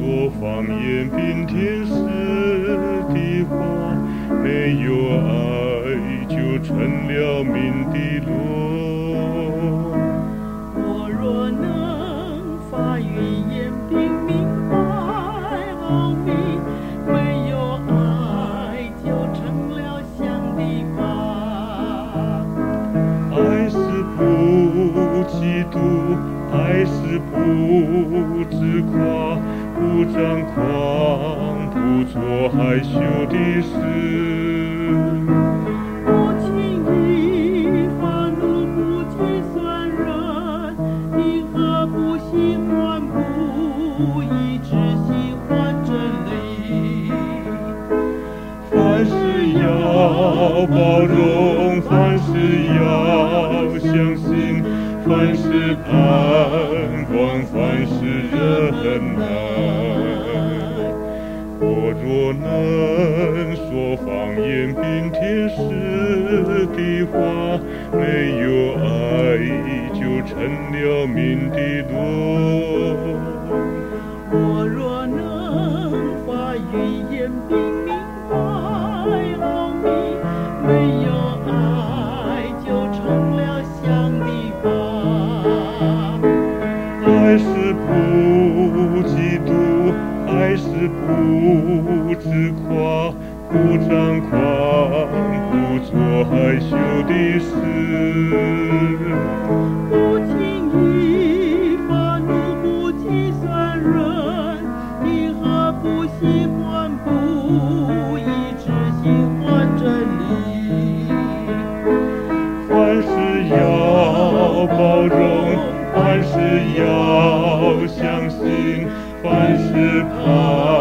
说方言并天使的话，没有爱就成了命的路。 我若能发语言并明白奥秘，没有爱就成了想的法。 爱是不嫉妒，爱是不自夸，不张狂，不做害羞的事。 不轻易发怒，不计算人，你何不喜欢不一致喜欢真理？ 凡事要包容，凡事要相信，凡事盼望，凡事忍耐。我若能说方言并天使的话，没有爱就成了命的路。 我若能发语言并明白奥秘，没有爱就成了想的法。 爱是不嫉妒，爱是不自夸，不张狂，不做害羞的事。 不轻易发怒，不计算人，你何不喜欢不一致喜欢真理？ 凡事要包容，凡事要相信，凡事盼